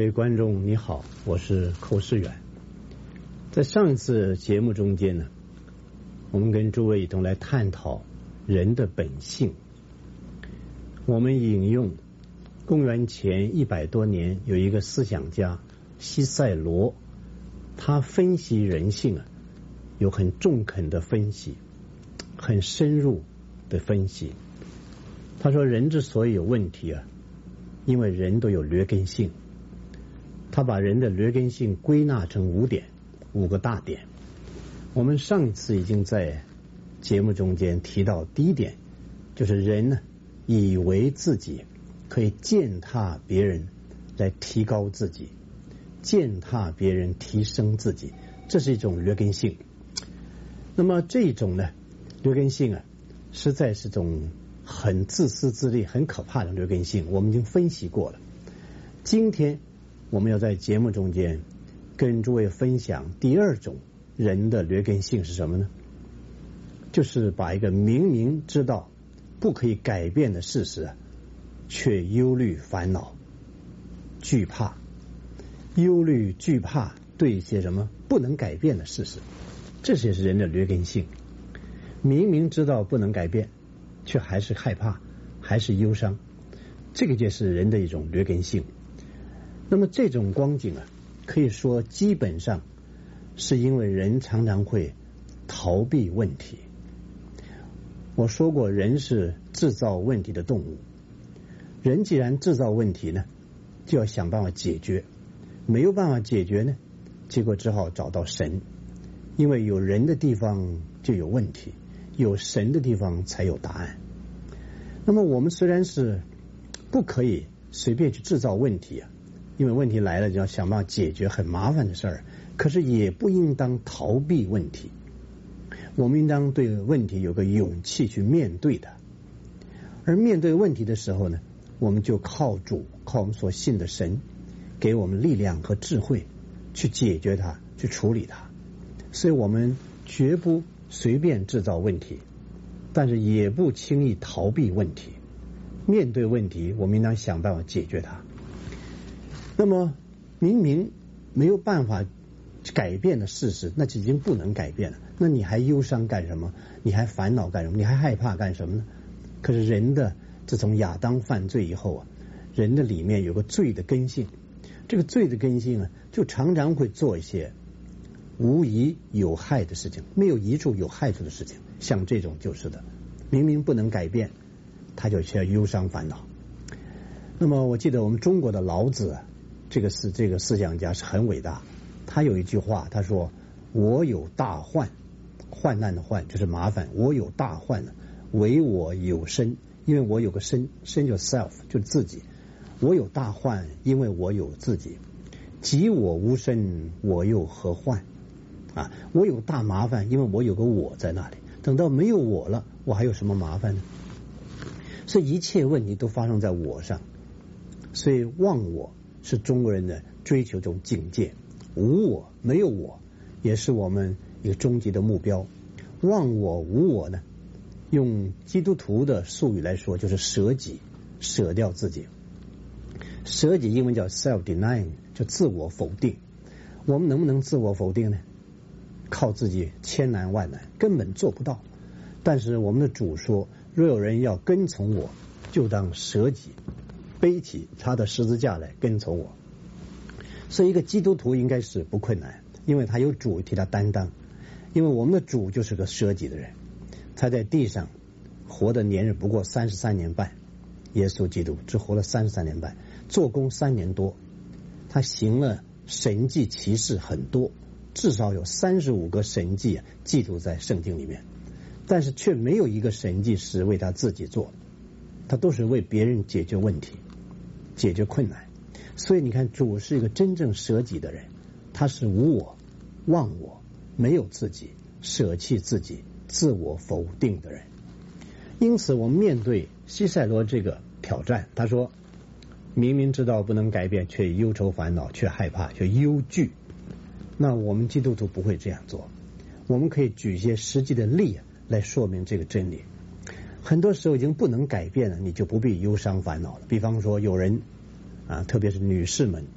位观众你好，我是寇世远。在上一次节目中间呢，我们跟诸位一同来探讨人的本性。我们引用公元前100多年有一个思想家西塞罗，他分析人性有很中肯的分析，很深入的分析。他说人之所以有问题因为人都有劣根性。他把人的劣根性归纳成5个大点。我们上一次已经在节目中间提到，第一点就是人以为自己可以践踏别人来提高自己，践踏别人提升自己，这是一种劣根性。那么这种劣根性实在是种很自私自利、很可怕的劣根性，我们已经分析过了。今天我们要在节目中间跟诸位分享第二种人的劣根性是什么呢？就是把一个明明知道不可以改变的事实却忧虑、烦恼、惧怕，忧虑、惧怕对一些什么不能改变的事实，这些是人的劣根性。明明知道不能改变，却还是害怕，还是忧伤，这个就是人的一种劣根性。那么这种光景可以说基本上是因为人常常会逃避问题。我说过，人是制造问题的动物。人既然制造问题呢，就要想办法解决。没有办法解决呢，结果只好找到神。因为有人的地方就有问题，有神的地方才有答案。那么我们虽然是不可以随便去制造问题因为问题来了就要想办法解决，很麻烦的事儿。可是也不应当逃避问题，我们应当对问题有个勇气去面对它。而面对问题的时候呢，我们就靠主，靠我们所信的神给我们力量和智慧去解决它，去处理它。所以我们绝不随便制造问题，但是也不轻易逃避问题。面对问题，我们应当想办法解决它。那么明明没有办法改变的事实，那就已经不能改变了，那你还忧伤干什么？你还烦恼干什么？你还害怕干什么呢？可是人的自从亚当犯罪以后人的里面有个罪的根性，这个罪的根性就常常会做一些无疑有害的事情，没有益处有害处的事情。像这种就是的，明明不能改变，他就需要忧伤烦恼。那么我记得我们中国的老子这个思想家是很伟大。他有一句话，他说我有大患，患难的患就是麻烦，我有大患唯我有身，因为我有个身，身就 self 就自己，我有大患，因为我有自己，即我无身，我又何患我有大麻烦，因为我有个我在那里，等到没有我了，我还有什么麻烦呢？所以一切问题都发生在我上。所以忘我是中国人的追求这种境界，无我没有我也是我们一个终极的目标。忘我无我呢，用基督徒的术语来说就是舍己，舍掉自己。舍己英文叫 self-denying， 就自我否定。我们能不能自我否定呢？靠自己千难万难，根本做不到。但是我们的主说，若有人要跟从我，就当舍己，背起他的十字架来跟从我。所以一个基督徒应该是不困难，因为他有主替他担当。因为我们的主就是个舍己的人，他在地上活的年日不过33年半，耶稣基督只活了33年半，做工3年多，他行了神迹奇事很多，至少有35个神迹记录在圣经里面，但是却没有一个神迹是为他自己做，他都是为别人解决问题，解决困难。所以你看，主是一个真正舍己的人，他是无我、忘我、没有自己、舍弃自己、自我否定的人。因此我们面对西塞罗这个挑战，他说明明知道不能改变，却忧愁烦恼，却害怕，却忧惧。那我们基督徒不会这样做，我们可以举一些实际的例来说明这个真理。很多时候已经不能改变了，你就不必忧伤烦恼了。比方说有人特别是女士们，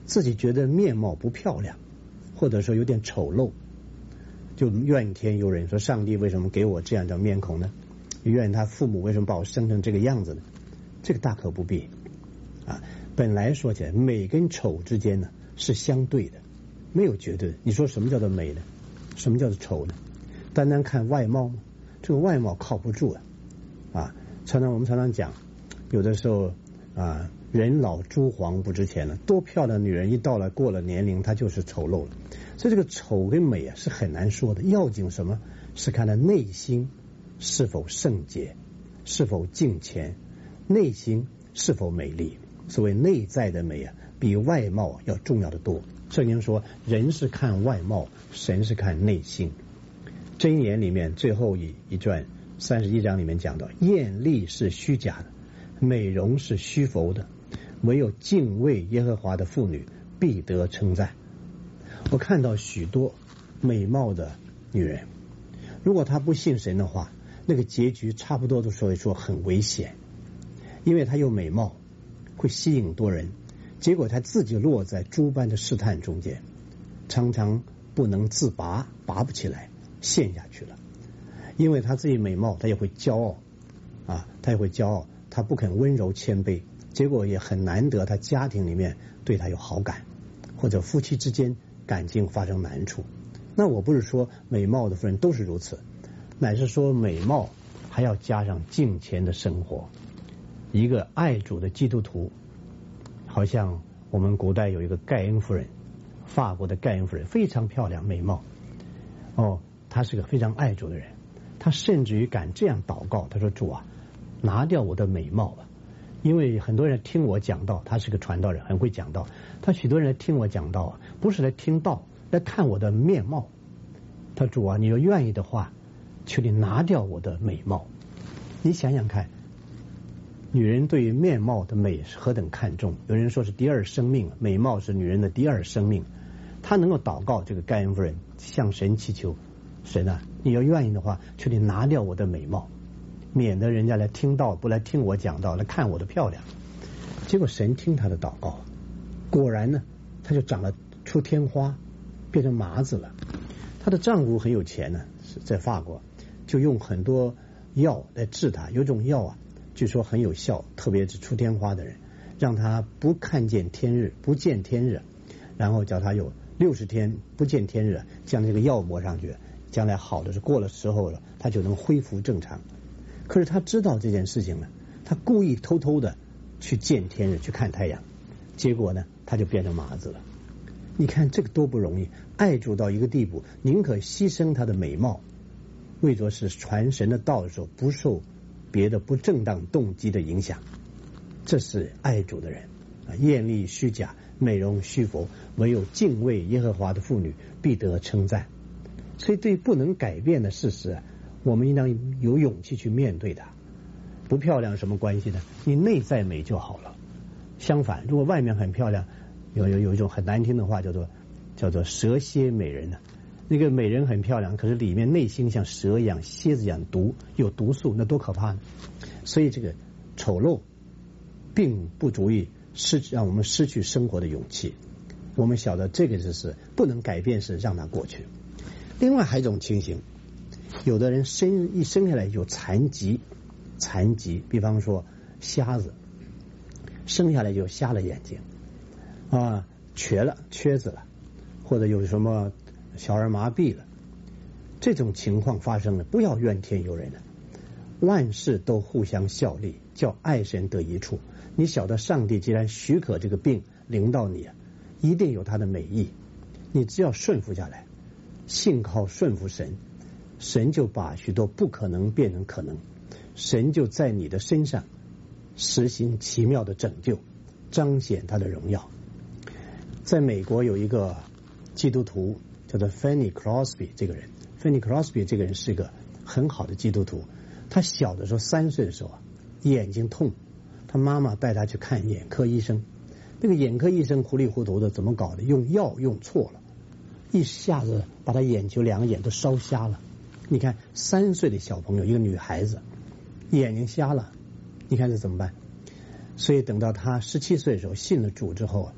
自己觉得面貌不漂亮，或者说有点丑陋，就怨天尤人，说上帝为什么给我这样的面孔呢？怨他父母为什么把我生成这个样子呢？这个大可不必啊。本来说起来，美跟丑之间呢是相对的，没有绝对的。你说什么叫做美呢？什么叫做丑呢？单单看外貌吗？这个外貌靠不住啊！我们常常讲，有的时候啊，人老珠黄不值钱了，多漂亮的女人一过了年龄，她就是丑陋了。所以这个丑跟美啊是很难说的，要紧什么？是看她内心是否圣洁，是否敬虔，内心是否美丽。所谓内在的美啊，比外貌要重要的多。圣经说，人是看外貌，神是看内心。箴言里面最后一段31章里面讲到，艳丽是虚假的，美容是虚浮的，唯有敬畏耶和华的妇女必得称赞。我看到许多美貌的女人，如果她不信神的话，那个结局差不多都说很危险，因为她有美貌，会吸引多人，结果她自己落在诸般的试探中间，常常不能自拔，拔不起来，陷下去了。因为她自己美貌，她也会骄傲啊，她不肯温柔谦卑，结果也很难得她家庭里面对她有好感，或者夫妻之间感情发生难处。那我不是说美貌的妇人都是如此，乃是说美貌还要加上敬虔的生活。一个爱主的基督徒，好像我们古代有一个盖恩夫人，法国的盖恩夫人，非常漂亮美貌她是个非常爱主的人，她甚至于敢这样祷告，她说主啊，拿掉我的美貌吧。因为很多人听我讲道，他是个传道人，很会讲道，他许多人来听我讲道不是来听道，来看我的面貌。他主啊，你要愿意的话，求你拿掉我的美貌。你想想看，女人对于面貌的美是何等看重。有人说是第二生命，美貌是女人的第二生命。她能够祷告，这个盖恩夫人向神祈求，神啊，你要愿意的话，求你拿掉我的美貌，免得人家来听道，不来听我讲道，来看我的漂亮。结果神听她的祷告，果然呢，她就长了出天花，变成麻子了。她的丈夫很有钱呢，是在法国，就用很多药来治她。有种药啊，据说很有效，特别是出天花的人，让她不看见天日，不见天日，然后叫她有60天不见天日，将这个药抹上去，将来好的是过了时候了，她就能恢复正常。可是她知道这件事情呢，她故意偷偷的去见天日，去看太阳，结果呢，她就变成麻子了。你看这个多不容易，爱主到一个地步，宁可牺牲她的美貌，为着是传神的道的时候，不受别的不正当动机的影响。这是爱主的人啊，艳丽虚假，美容虚浮，唯有敬畏耶和华的妇女必得称赞。所以对不能改变的事实，我们应当有勇气去面对它。不漂亮什么关系呢？你内在美就好了。相反，如果外面很漂亮，有一种很难听的话叫做蛇蝎美人呢。那个美人很漂亮，可是里面内心像蛇一样、蝎子一样有毒素，那多可怕呢！所以这个丑陋并不足以让我们失去生活的勇气。我们晓得这个是不能改变，是让它过去。另外还有一种情形，有的人一生下来有残疾，比方说瞎子，生下来就瞎了眼睛啊，瘸子了，或者有什么小儿麻痹了。这种情况发生了，不要怨天尤人了，万事都互相效力，叫爱神得益处。你晓得上帝既然许可这个病临到你，一定有他的美意，你只要顺服下来，信靠顺服神，神就把许多不可能变成可能，神就在你的身上实行奇妙的拯救，彰显他的荣耀。在美国有一个基督徒叫做 Fanny Crosby， 这个人是一个很好的基督徒。他小的时候3岁的时候眼睛痛，他妈妈带他去看眼科医生，那个眼科医生糊里糊涂的怎么搞的，用药用错了，一下子把他2个眼都烧瞎了。你看3岁的小朋友，一个女孩子眼睛瞎了，你看这怎么办？所以等到他17岁的时候信了主之后，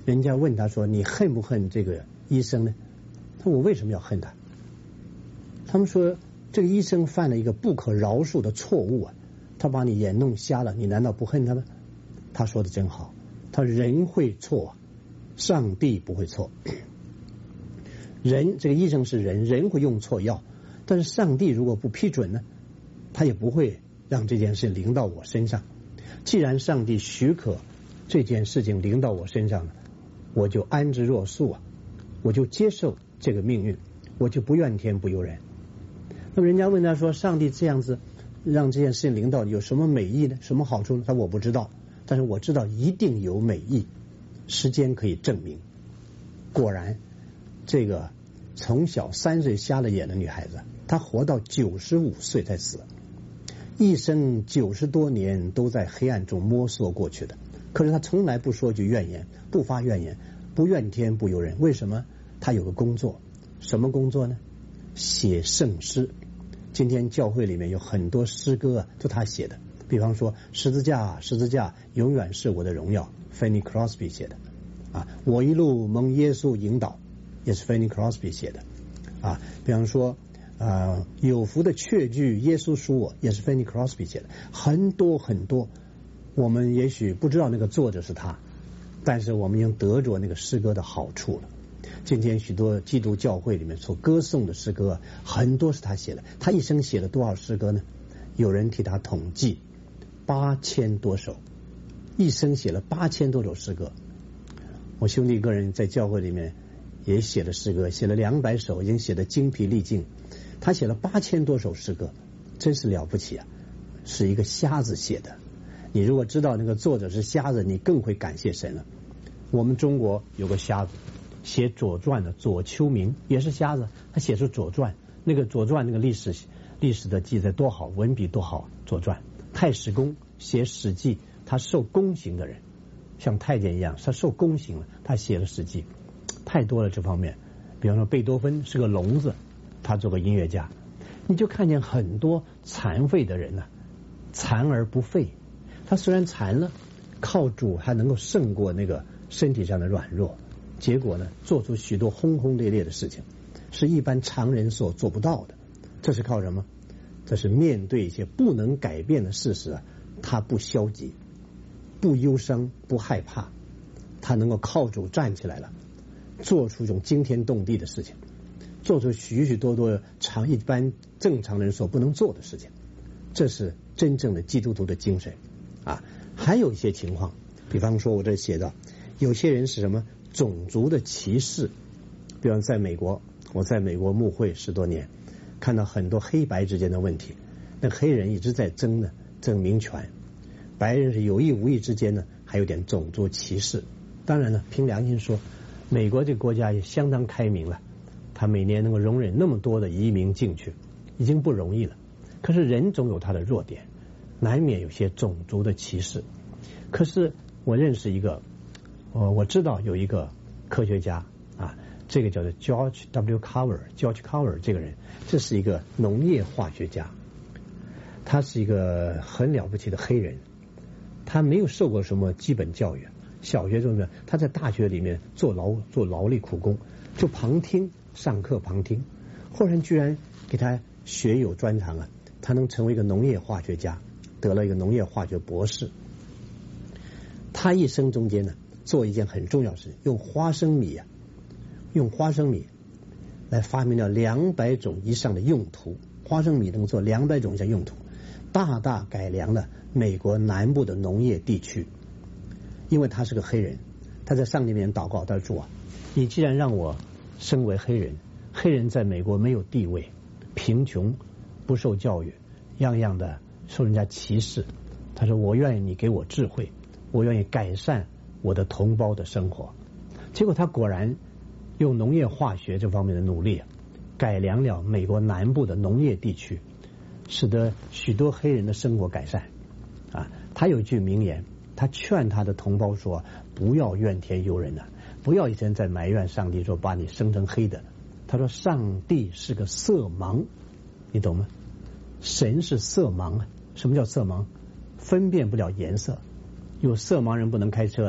人家问他说：“你恨不恨这个医生呢？”他说：“我为什么要恨他？”他们说：“这个医生犯了一个不可饶恕的错误啊，他把你眼弄瞎了，你难道不恨他吗？”他说的真好，他说人会错，上帝不会错。人这个医生是人，人会用错药，但是上帝如果不批准呢，他也不会让这件事临到我身上。既然上帝许可这件事情临到我身上了，我就安之若素啊，我就接受这个命运，我就不怨天不尤人。那么人家问他说：“上帝这样子让这件事情临到你有什么美意呢？什么好处呢？”他说：“我不知道，但是我知道一定有美意，时间可以证明。”果然，这个从小3岁瞎了眼的女孩子，她活到95岁才死，一生90多年都在黑暗中摸索过去的。可是她从来不说句怨言，不发怨言，不怨天不尤人。为什么？她有个工作，什么工作呢？写圣诗。今天教会里面有很多诗歌啊，就她写的。比方说十字架，十字架永远是我的荣耀 Fanny Crosby 写的啊，我一路蒙耶稣引导也是 Fanny Crosby 写的啊。比方说有福的确据耶稣属我也是 Fanny Crosby 写的。很多很多，我们也许不知道那个作者是他，但是我们已经得着那个诗歌的好处了。今天许多基督教会里面所歌颂的诗歌很多是他写的。他一生写了多少诗歌呢？有人替他统计8000多首，一生写了8000多首诗歌。我兄弟个人在教会里面也写了诗歌，写了200首，已经写得精疲力尽。他写了8000多首诗歌，真是了不起啊！是一个瞎子写的。你如果知道那个作者是瞎子，你更会感谢神了。我们中国有个瞎子写左传的左丘明也是瞎子，他写出左传，那个左传那个历史的记载多好，文笔多好。左传太史公写史记，他受宫刑的人，像太监一样，他受宫刑了，他写了史记，太多了这方面。比方说贝多芬是个聋子，他做个音乐家。你就看见很多残废的人呢，残而不废。他虽然残了，靠主还能够胜过那个身体上的软弱，结果呢，做出许多轰轰烈烈的事情，是一般常人所做不到的。这是靠什么？这是面对一些不能改变的事实啊，他不消极，不忧伤，不害怕，他能够靠主站起来了，做出一种惊天动地的事情，做出许许多多一般正常人所不能做的事情。这是真正的基督徒的精神啊。还有一些情况，比方说我这写的，有些人是什么种族的歧视。比方在美国，我在美国牧会10多年，看到很多黑白之间的问题。那黑人一直在争民权，白人是有意无意之间呢还有点种族歧视。当然了，凭良心说，美国这个国家也相当开明了，他每年能够容忍那么多的移民进去，已经不容易了。可是人总有他的弱点，难免有些种族的歧视。可是我认识一个，我知道有一个科学家啊，这个叫做 George W. Cover 这个人，这是一个农业化学家，他是一个很了不起的黑人，他没有受过什么基本教育，小学中呢，他在大学里面做劳力苦工，就旁听上课旁听，后来居然给他学有专长啊，他能成为一个农业化学家，得了一个农业化学博士。他一生中间呢，做一件很重要的事情，用花生米来发明了200种以上的用途。花生米能做200种以上用途，大大改良了美国南部的农业地区。因为他是个黑人，他在上帝面前祷告，他说：“主啊，你既然让我身为黑人，黑人在美国没有地位，贫穷，不受教育，样样的受人家歧视。他说我愿意你给我智慧，我愿意改善我的同胞的生活。”结果他果然用农业化学这方面的努力，改良了美国南部的农业地区，使得许多黑人的生活改善啊。他有一句名言，他劝他的同胞说：“不要怨天尤人啊，不要一天在埋怨上帝说把你生成黑的。”他说：“上帝是个色盲，你懂吗？神是色盲啊。什么叫色盲？分辨不了颜色。有色盲人不能开车，他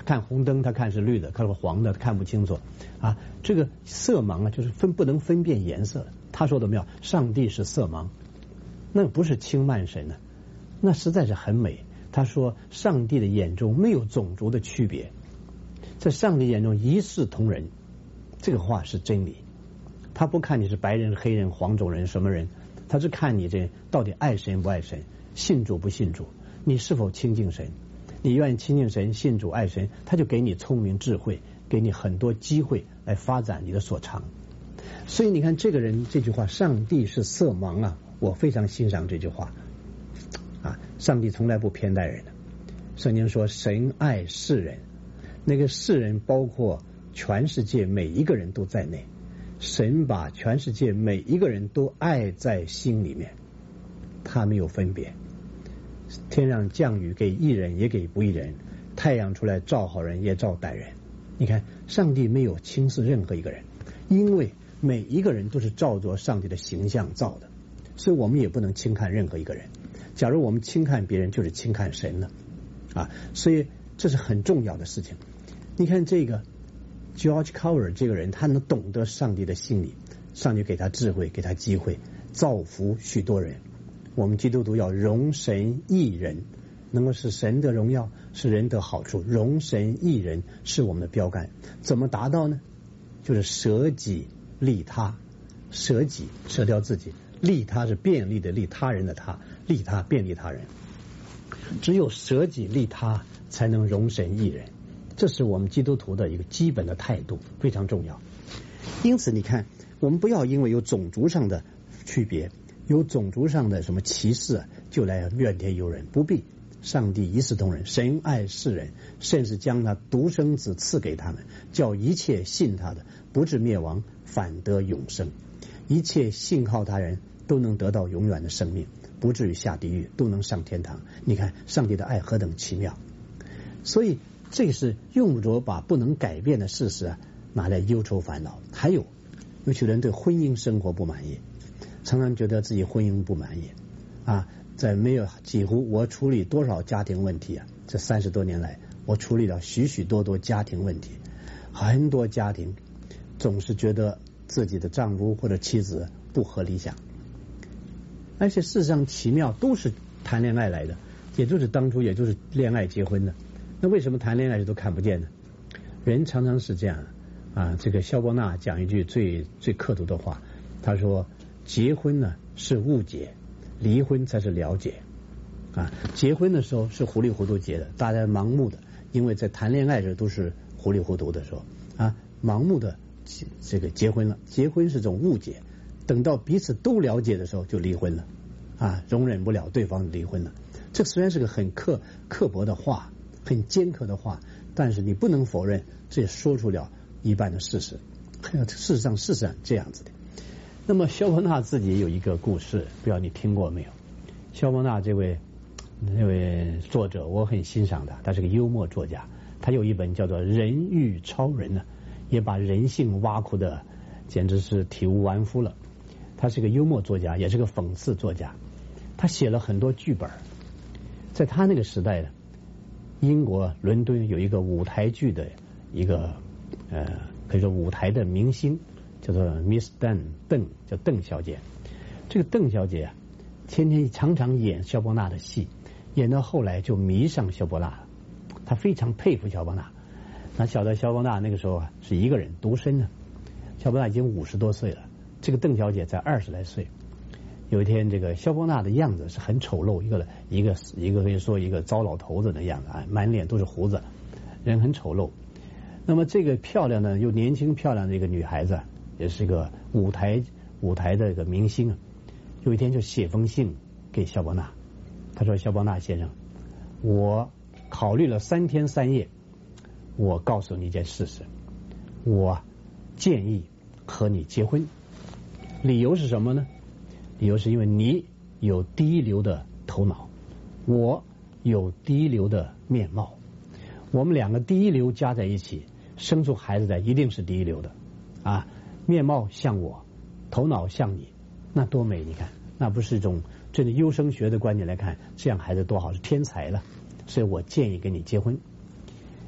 看红灯他看是绿的，看是黄的看不清楚啊。这个色盲啊，就是不能分辨颜色。他说的没有，上帝是色盲，那不是轻慢神呢，那实在是很美。他说上帝的眼中没有种族的区别，在上帝眼中一视同仁，这个话是真理。他不看你是白人黑人黄种人什么人，他是看你这到底爱神不爱神，信主不信主，你是否亲近神。你愿意亲近神信主爱神，他就给你聪明智慧，给你很多机会来发展你的所长。所以你看这个人这句话，上帝是色盲啊，我非常欣赏这句话啊。上帝从来不偏待人的，圣经说神爱世人，那个世人包括全世界每一个人都在内，神把全世界每一个人都爱在心里面，他没有分别。天上降雨给义人也给不义人，太阳出来照好人也照歹人。你看上帝没有轻视任何一个人，因为每一个人都是照着上帝的形象造的，所以我们也不能轻看任何一个人。假如我们轻看别人，就是轻看神了啊！所以这是很重要的事情。你看这个 George Cower 这个人，他能懂得上帝的心理，上帝给他智慧，给他机会，造福许多人。我们基督徒要荣神益人，能够使神的荣耀，使人得好处。荣神益人是我们的标杆。怎么达到呢？就是舍己利他，舍己舍掉自己，利他是便利的利他人的他，利他便利他人。只有舍己利他，才能荣神益人。这是我们基督徒的一个基本的态度，非常重要。因此你看，我们不要因为有种族上的区别，有种族上的什么歧视就来怨天尤人，不必。上帝一视同仁，神爱世人，甚至将他独生子赐给他们，叫一切信他的不至灭亡，反得永生。一切信靠他人都能得到永远的生命，不至于下地狱，都能上天堂。你看上帝的爱何等奇妙。所以这是用不着把不能改变的事实拿来忧愁烦恼。还有许多人对婚姻生活不满意，常常觉得自己婚姻不满意啊，在没有几乎我处理多少家庭问题啊，这30多年来我处理了许许多多家庭问题，很多家庭总是觉得自己的丈夫或者妻子不合理想，而且事实上奇妙都是谈恋爱来的，也就是当初也就是恋爱结婚的。那为什么谈恋爱都看不见呢？人常常是这样啊。这个萧伯纳讲一句最刻毒的话，他说结婚呢是误解，离婚才是了解啊。结婚的时候是糊里糊涂结的，大家盲目的，因为在谈恋爱时都是糊里糊涂的时候啊，盲目的这个结婚了。结婚是种误解，等到彼此都了解的时候就离婚了啊，容忍不了对方离婚了。这虽然是个很刻薄的话，很尖刻的话，但是你不能否认，这也说出了一半的事实。事实上是这样子的。那么萧伯纳自己有一个故事，不知道你听过没有？萧伯纳这位作者我很欣赏他是个幽默作家，他有一本叫做《人欲超人》呢，也把人性挖苦的简直是体无完肤了。他是个幽默作家，也是个讽刺作家，他写了很多剧本。在他那个时代呢，英国伦敦有一个舞台剧的一个可以说舞台的明星，叫做 Miss 邓，叫邓小姐。这个邓小姐啊，天天常常演萧伯纳的戏，演到后来就迷上萧伯纳了。她非常佩服萧伯纳。那晓得萧伯纳那个时候是一个人独身呢，萧伯纳已经50多岁了，这个邓小姐才20来岁。有一天，这个萧伯纳的样子是很丑陋，一个可以说一个糟老头子的样子啊，满脸都是胡子，人很丑陋。那么这个漂亮的又年轻漂亮的一个女孩子，也是个舞台的一个明星啊，有一天就写封信给萧伯纳，他说：“萧伯纳先生，我考虑了3天3夜，我告诉你一件事实，我建议和你结婚。理由是什么呢？理由是因为你有第一流的头脑，我有第一流的面貌，我们2个第一流加在一起，生出孩子来一定是第一流的啊！面貌像我，头脑像你，那多美！你看，那不是一种真的优生学的观点来看，这样孩子多好，是天才了。所以我建议跟你结婚。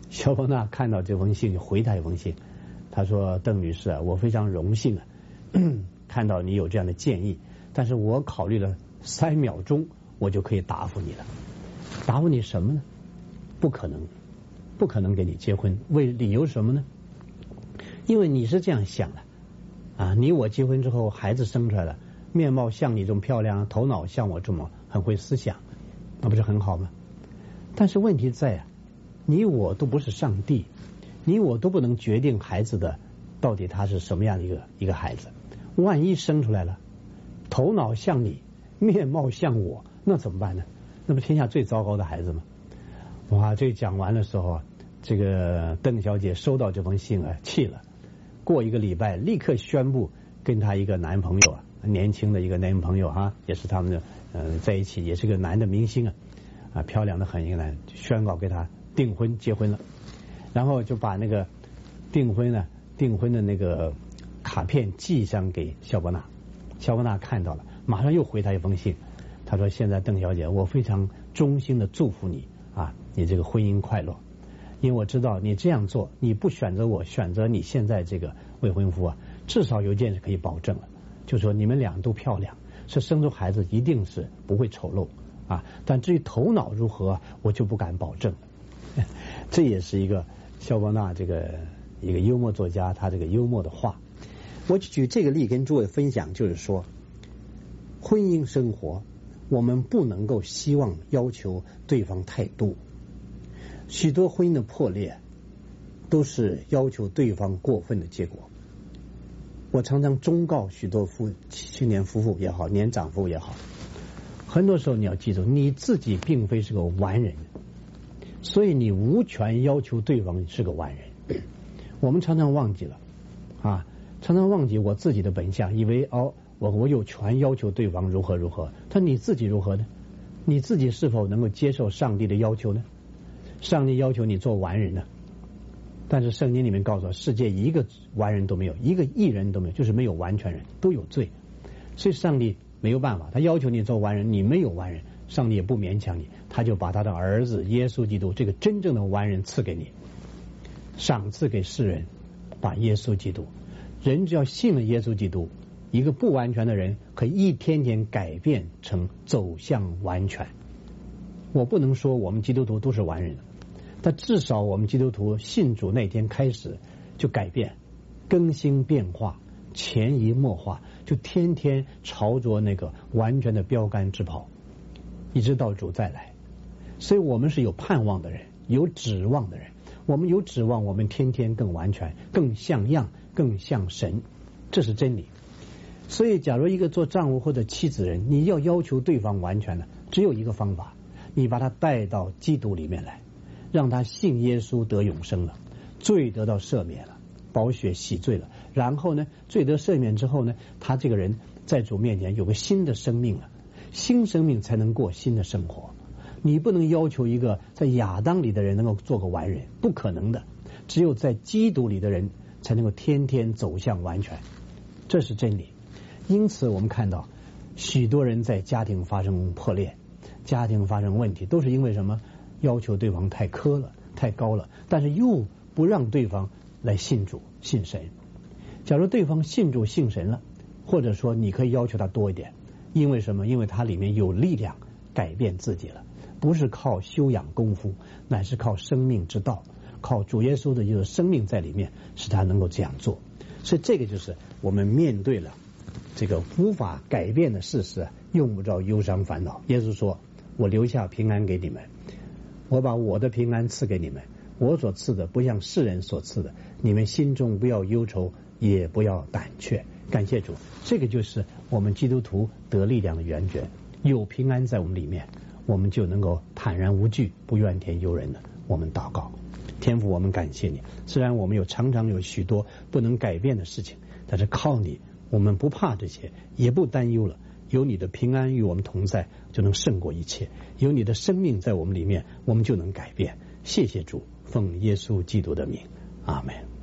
肖伯纳看到这封信就回他一封信，他说：“邓女士啊，我非常荣幸啊，看到你有这样的建议，但是我考虑了3秒钟，我就可以答复你了。答复你什么呢？不可能给你结婚。理由什么呢？因为你是这样想的啊，你我结婚之后，孩子生出来了，面貌像你这么漂亮，头脑像我这么很会思想，那不是很好吗？但是问题在啊，你我都不是上帝，你我都不能决定孩子的到底他是什么样的一个孩子。万一生出来了，头脑像你，面貌像我，那怎么办呢？那不天下最糟糕的孩子吗？”哇，这讲完的时候，这个邓小姐收到这封信啊，气了。过1个礼拜，立刻宣布跟她一个男朋友啊，年轻的一个男朋友哈，也是他们的在一起，也是个男的明星啊，漂亮的很一个男，宣告给他订婚结婚了。然后就把那个订婚的那个卡片寄上给肖伯纳。肖伯纳看到了，马上又回他一封信，他说：“现在邓小姐，我非常衷心的祝福你啊，你这个婚姻快乐。因为我知道你这样做，你不选择我，选择你现在这个未婚夫啊，至少有一件是可以保证了，就说你们俩都漂亮，是生出孩子一定是不会丑陋啊。但至于头脑如何，我就不敢保证了。”这也是一个肖伯纳这个一个幽默作家他这个幽默的话。我举这个例跟诸位分享，就是说婚姻生活我们不能够希望要求对方太多，许多婚姻的破裂都是要求对方过分的结果。我常常忠告许多青年夫妇也好，年长夫妇也好，很多时候你要记住，你自己并非是个完人，所以你无权要求对方是个完人。我们常常忘记了啊，常常忘记我自己的本相，以为我有权要求对方如何如何，但你自己如何呢？你自己是否能够接受上帝的要求呢？上帝要求你做完人呢，但是圣经里面告诉我，世界一个完人都没有，一个义人都没有，就是没有完全人，都有罪。所以上帝没有办法，他要求你做完人，你没有完人，上帝也不勉强你，他就把他的儿子耶稣基督这个真正的完人赐给你，赏赐给世人，把耶稣基督，人只要信了耶稣基督，一个不完全的人可以一天天改变成走向完全。我不能说我们基督徒都是完人，但至少我们基督徒信主那天开始就改变，更新变化，潜移默化，就天天朝着那个完全的标杆直跑，一直到主再来。所以我们是有盼望的人，有指望的人，我们有指望，我们天天更完全，更像样，更像神，这是真理。所以假如一个做丈夫或者妻子人，你要求对方完全的，只有一个方法，你把他带到基督里面来，让他信耶稣得永生了，罪得到赦免了，宝血洗罪了，然后呢，罪得赦免之后呢，他这个人在主面前有个新的生命了，新生命才能过新的生活。你不能要求一个在亚当里的人能够做个完人，不可能的，只有在基督里的人才能够天天走向完全，这是真理。因此我们看到许多人在家庭发生破裂，家庭发生问题，都是因为什么？要求对方太苛了，太高了，但是又不让对方来信主信神。假如对方信主信神了，或者说你可以要求他多一点，因为什么？因为他里面有力量改变自己了，不是靠修养功夫，乃是靠生命之道，靠主耶稣的一个生命在里面，使他能够这样做。所以这个就是我们面对了这个无法改变的事实，用不着忧伤烦恼。耶稣说，我留下平安给你们，我把我的平安赐给你们，我所赐的不像世人所赐的，你们心中不要忧愁，也不要胆怯。感谢主，这个就是我们基督徒得力量的源泉，有平安在我们里面，我们就能够坦然无惧，不怨天尤人的。我们祷告，天父，我们感谢你，虽然我们常常有许多不能改变的事情，但是靠你，我们不怕这些，也不担忧了。有你的平安与我们同在，就能胜过一切。有你的生命在我们里面，我们就能改变。谢谢主，奉耶稣基督的名，阿们。